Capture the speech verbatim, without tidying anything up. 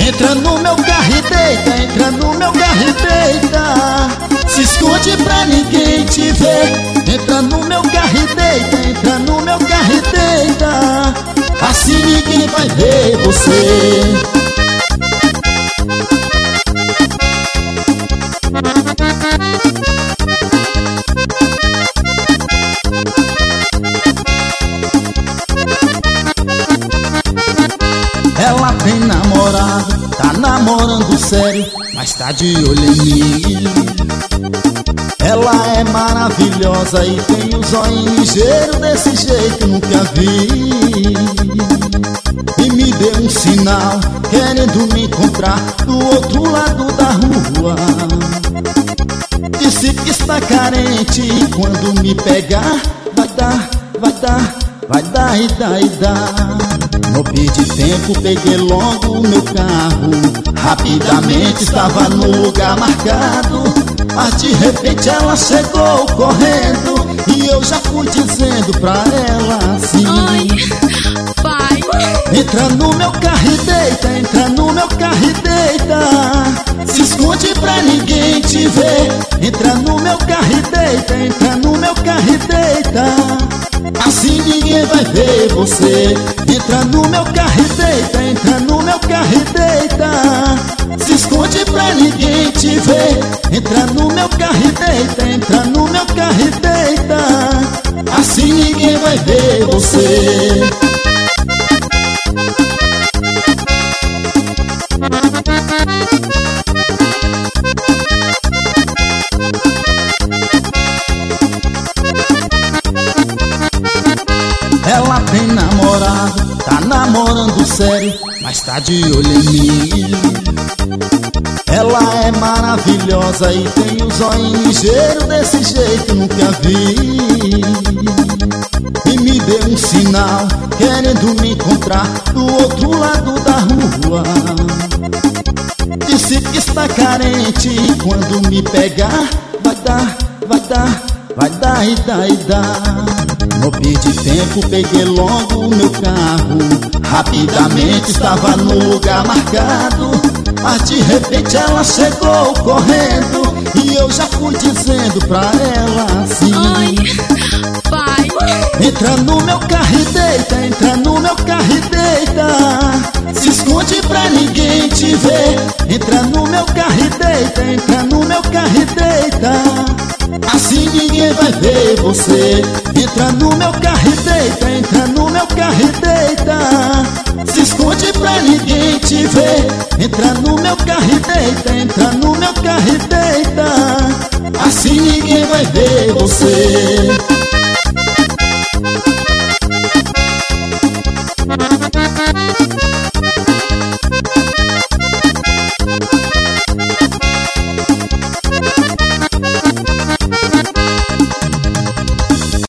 Entra no meu carro e deita, entra no meu carro e deita. Se esconde pra ninguém te ver. Entra no meu carro e deita, entra no meu carro e deita. Assim ninguém vai ver você. Ela tem namorado, tá namorando sério, mas tá de olho em mim. Ela é maravilhosa e tem o zóio ligeiro, desse jeito nunca vi. E me deu um sinal, querendo me encontrar do outro lado da rua. Disse que está carente e quando me pegar vai dar, vai dar, vai dar e dar e dar. No pedi tempo peguei logo o meu carro, rapidamente estava no lugar marcado. Mas de repente ela chegou correndo e eu já fui dizendo pra ela assim: ai, vai. Entra no meu carro e deita, entra no meu carro e deita. Se esconde pra ninguém te ver. Entra no meu carro e deita, entra no meu carro e deita. Assim ninguém vai ver você. Entra no meu carro e deita, entra no meu carro e deita. Se esconde pra ninguém te ver. Entra no meu carro e deita, entra no meu carro e deita. Assim ninguém vai ver você. Ela tem namorado, tá namorando sério, mas tá de olho em mim. Ela é maravilhosa e tem o zóio ligeiro, desse jeito nunca vi. E me deu um sinal, querendo me encontrar do outro lado da rua. Disse que está carente e quando me pegar vai dar, vai dar, vai dar e dar e dar. No pedi tempo peguei logo o meu carro, rapidamente estava no lugar marcado. Mas de repente ela chegou correndo e eu já fui dizendo pra ela assim: ai, vai. Entra no meu carro e deita, entra no meu carro e deita. Se esconde pra ninguém te ver. Entra no meu carro e deita, entra no meu carro e deita. Assim ninguém vai ver você. Entra no meu carro e deita, entra no meu carro e deita. Se esconde pra ninguém te ver. Entra no meu carro e deita, entra no meu carro e deita. Assim ninguém vai ver você.